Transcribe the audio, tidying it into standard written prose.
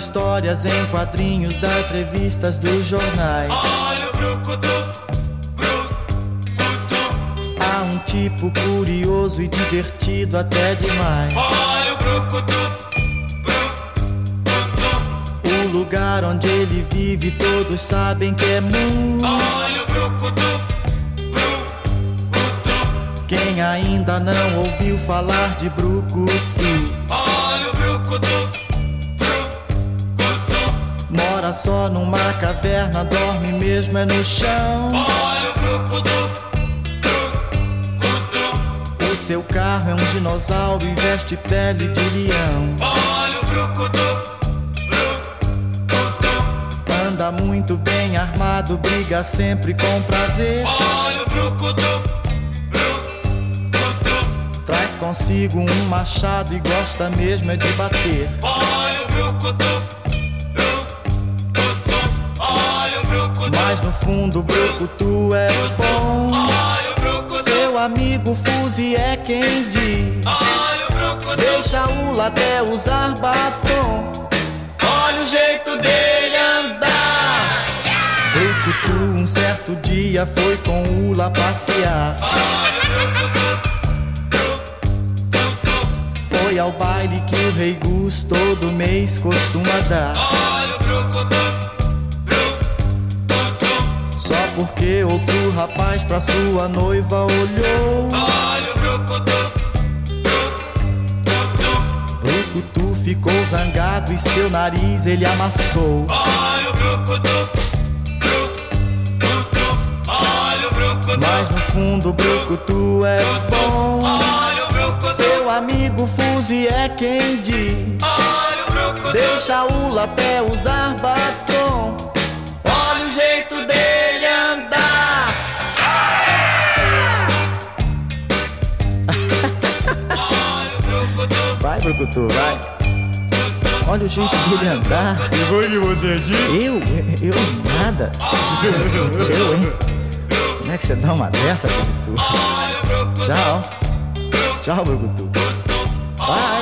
histórias em quadrinhos das revistas dos jornais. Olha o brucutu, brucutu. Há um tipo curioso e divertido até demais. Olha o brucutu, brucutu. O lugar onde ele vive todos sabem que é Mu. Olha o brucutu, brucutu. Quem ainda não ouviu falar de brucutu? Olha o brucutu, brucutu. Mora só numa caverna, dorme mesmo é no chão. Olha o brucutu, brucutu. O seu carro é um dinossauro e veste pele de leão. Olha o brucutu, brucutu. Anda muito bem armado, briga sempre com prazer. Olha o brucutu, brucutu. Traz consigo um machado e gosta mesmo é de bater. Olha o brucutu, brucutu. Olha o brucutu. Mas no fundo o brucutu é bom. Olha o brucutu. Seu amigo Fuzzy é quem diz: Olha o brucutu. deixa o até usar batom. Olha o jeito dele andar. Brucutu um certo dia foi com o lá passear. Olha o brucutu, brucutu. Foi ao baile que o Rei Gus todo mês costuma dar. Olha o brucutu, brucutu. Só porque outro rapaz pra sua noiva olhou. Olha o brucutu, brucutu. Brucutu ficou zangado e seu nariz ele amassou. Olha o brucutu, brucutu. Olha o brucutu. Mas no fundo o Brucutu é bom. Olha o brucutu. Seu amigo Fuzzy é quem diz: Olha o brucutu. deixa o até usar batom. Olha o jeito dele andar. Olha o brucutu. Vai, Brucutu, vai. Olha o jeito dele andar. Depois que você disse. Eu nada. Eu, hein? Como é que você dá uma dessa, Brucutu? Olha o brucutu. Tchau. Tchau, Brucutu. Vai.